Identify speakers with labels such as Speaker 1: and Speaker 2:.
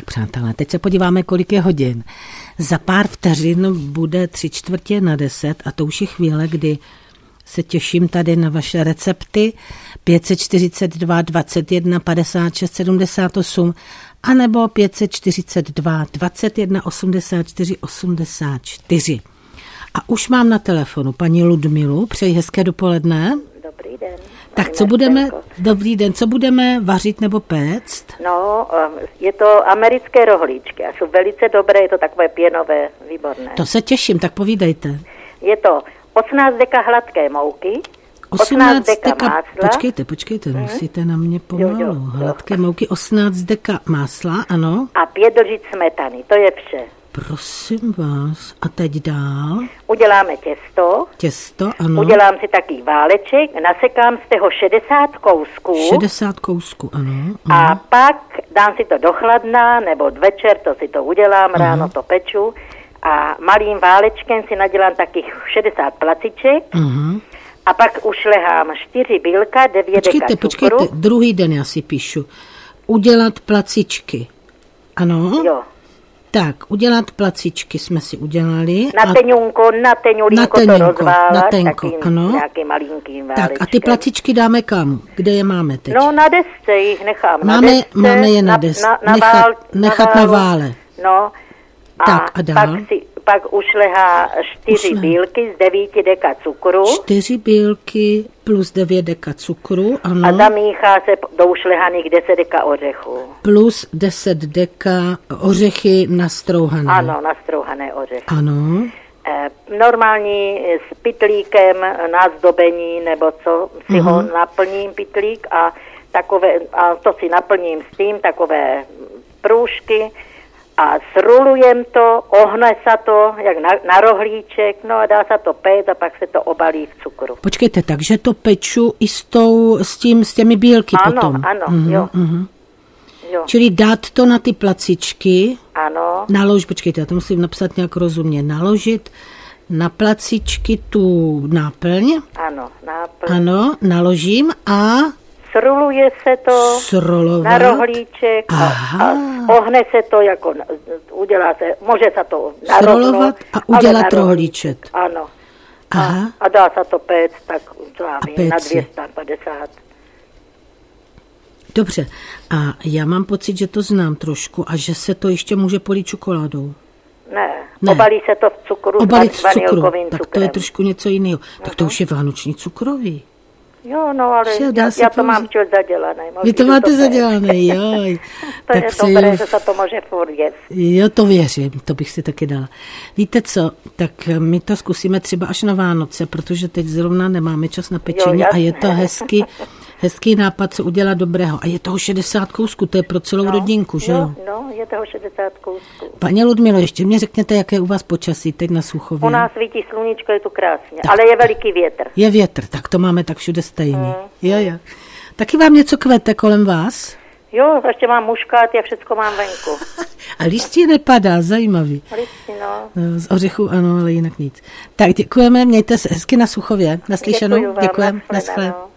Speaker 1: přátelé, teď se podíváme, kolik je hodin. Za pár vteřin bude 9:45 a to už je chvíle, kdy se těším tady na vaše recepty 542 21 56 78 anebo 542 21 84 84. A už mám na telefonu paní Ludmilu. Přeji hezké dopoledne.
Speaker 2: Dobrý den.
Speaker 1: Tak dobrý den, co budeme vařit nebo péct?
Speaker 2: No, je to americké rohlíčky a jsou velice dobré, je to takové pěnové, výborné.
Speaker 1: To se těším, tak povídejte.
Speaker 2: Je to 18 deka hladké mouky,
Speaker 1: 18 deka
Speaker 2: másla.
Speaker 1: Počkejte, musíte na mě pomalu. Jo. Hladké mouky, 18 deka másla, ano.
Speaker 2: A 5 lžic smetany, to je vše.
Speaker 1: Prosím vás, a teď dál?
Speaker 2: Uděláme těsto.
Speaker 1: Těsto, ano.
Speaker 2: Udělám si taky váleček, nasekám z toho 60 kousků.
Speaker 1: 60 kousků, ano.
Speaker 2: A pak dám si to do chladna, nebo večer to si to udělám, ráno to peču. A malým válečkem si nadělám taky 60 placiček. A pak ušlehám 4 bílka, 9 deka cukru.
Speaker 1: Počkejte, druhý den já si píšu. Udělat placičky. Ano?
Speaker 2: Jo.
Speaker 1: Tak, udělat placičky jsme si udělali.
Speaker 2: Na teňulínko to rozválat, takým
Speaker 1: ano.
Speaker 2: Nějakým malinkým válečkem.
Speaker 1: Tak a ty placičky dáme kam? Kde je máme teď?
Speaker 2: No na desce jich nechám.
Speaker 1: Máme je na desce. Nechat na vále.
Speaker 2: No.
Speaker 1: Tak a dál?
Speaker 2: Pak ušlehá 4 bílky z 9 deka cukru.
Speaker 1: 4 bílky plus 9 deka cukru, ano.
Speaker 2: A zamíchá se do ušlehaných 10 deka ořechů.
Speaker 1: Plus 10 deka ořechy nastrouhané.
Speaker 2: Ano, nastrouhané ořechy.
Speaker 1: Ano.
Speaker 2: Normální s pytlíkem na zdobení, nebo co si ho naplním pytlík a to si naplním s tím, takové průžky. A srulujem to, ohne se to, jak na rohlíček, no a dá se to pét a pak se to obalí v cukru.
Speaker 1: Počkejte, takže to peču i s těmi bílky potom.
Speaker 2: Ano, jo.
Speaker 1: Čili dát to na ty placičky.
Speaker 2: Ano.
Speaker 1: Počkejte, já to musím napsat nějak rozumně. Naložit na placičky tu náplň.
Speaker 2: Ano, náplň.
Speaker 1: Ano, naložím a...
Speaker 2: Sruluje se to na rohlíček a ohne se to, jako udělá se, může se to
Speaker 1: srolovat a udělat rohlíček.
Speaker 2: Ano.
Speaker 1: Aha.
Speaker 2: A dá se to péct, tak na 250.
Speaker 1: Dobře. A já mám pocit, že to znám trošku a že se to ještě může polít čokoládou.
Speaker 2: Ne. Obalí se to v cukru s vanilkovým cukrem.
Speaker 1: Tak to je trošku něco jiného. Tak to už je vánoční cukrový.
Speaker 2: Jo, no ale já to mám včas zadělané.
Speaker 1: Vy to máte zadělané, joj.
Speaker 2: To je dobré, že se to může furt jet.
Speaker 1: Jo, to věřím, to bych si taky dala. Víte co, tak my to zkusíme třeba až na Vánoce, protože teď zrovna nemáme čas na pečení a je to hezký nápad, co udělat dobrého. A je toho 60 kousků, to je pro celou rodinku, že jo?
Speaker 2: No, je toho 60 kousků.
Speaker 1: Paní Ludmilo, ještě mě řekněte, jaké je u vás počasí teď na Suchově.
Speaker 2: U nás svítí sluníčko, je tu krásně, ale je veliký větr.
Speaker 1: Je větr, tak to máme tak všude stejný. Jo. Taky vám něco kvete kolem vás?
Speaker 2: Jo, ještě mám muškát, já všecko mám venku.
Speaker 1: A listí nepadá, zajímavý.
Speaker 2: Listí, no.
Speaker 1: Z ořechu ano, ale jinak nic. Tak děkujeme, mějte se hezky na Suchově. Naslyšenou, děkujeme, naschle.